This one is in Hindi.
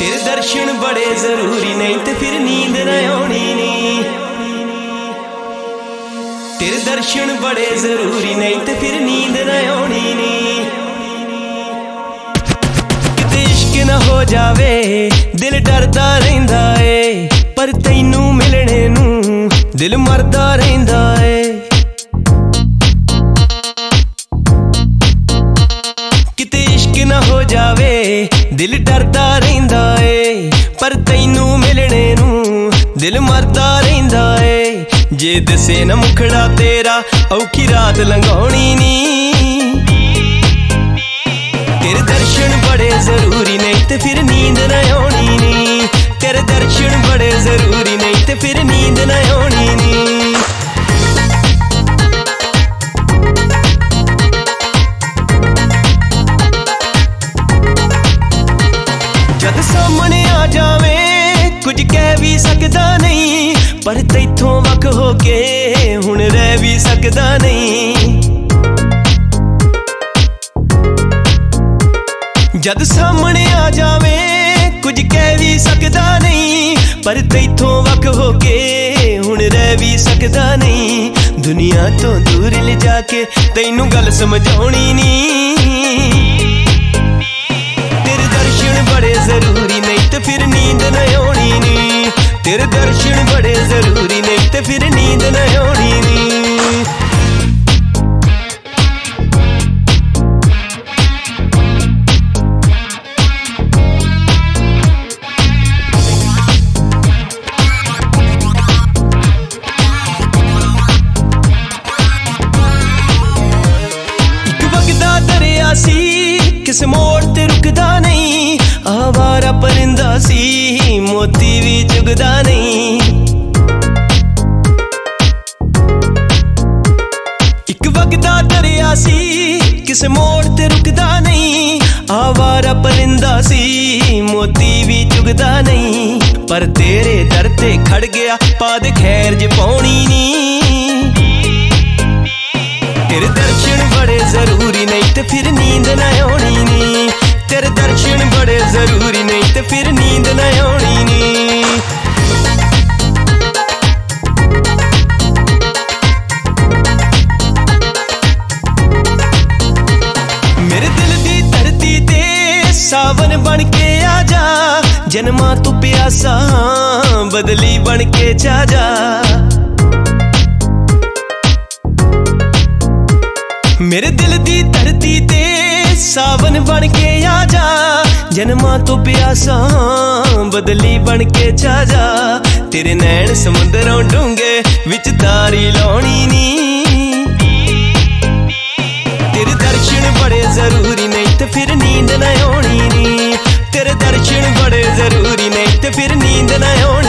तेरे दर्शन बड़े जरूरी, नहीं तो फिर नींद न आनी नी। तेरे दर्शन बड़े जरूरी, नहीं तो फिर नींद न आनी नी। किते इश्क न हो जावे दिल डरदा रहिंदा ए, पर तैनू मिलने नू दिल मरदा रहिंदा ए। किते इश्क न हो जावे दिल डरदा रहिंदा ए, पर तैनू मिलने नू दिल मरदा रहिंदा ए। जे दसे न मुखड़ा तेरा औखी रात लंघाउणी नी। तेरे दर्शन बड़े जरूरी, नहीं ते फिर नींद न आनी नी। तेरे दर्शन बड़े जरूरी, नहीं ते फिर नींद न आनी नी। जद सामने आ जावे कुछ कह भी सकदा नहीं, पर तैथों वख होके हुण रह भी सकदा नहीं। जद सामने आ जावे कुछ कह भी सकदा नहीं, पर तैथों वख होके हुण रह भी सकदा नहीं। दुनिया तो दूर ले जाके तैनू गल समझाउणी नी। तेरे दर्शन बड़े जरूरी, नहीं तो फिर नींद न आनी नी। तेरे दर्शन बड़े जरूरी, नहीं तो फिर नींद न आनी नी। एक वगदा दरिया सी किस मोड़ ते रुकदा नहीं, आवारा परिंदा सी मोती भी चुगदा नहीं। एक वगदा दरिया सी किस मोड़ ते रुकदा नहीं, आवारा परिंदा सी मोती भी चुगदा नहीं। पर तेरे दर ते खड़ गया पाद खैर जे पौनी नी। तेरे दर्शन बड़े जरूरी, नहीं तो फिर नींद न आनी नी। तेरे दर्शन बड़े जरूरी, नहीं तो फिर नींद न आनी नी। मेरे दिल दी धरती ते सावन बन के आ जा, जन्मा तू प्यासा बदली बन के जा जा। मेरे दिल दी धरती ते सावन बन के आ जा, जन्मा तो प्यासा बदली बन के जा जा। तेरे नैन समुद्रों डूंगे विच तारी लाउणी नी। तेरे दर्शन बड़े जरूरी, नहीं तो फिर नींद न आनी नी। तेरे दर्शन बड़े जरूरी, नहीं तो फिर नींद न आनी।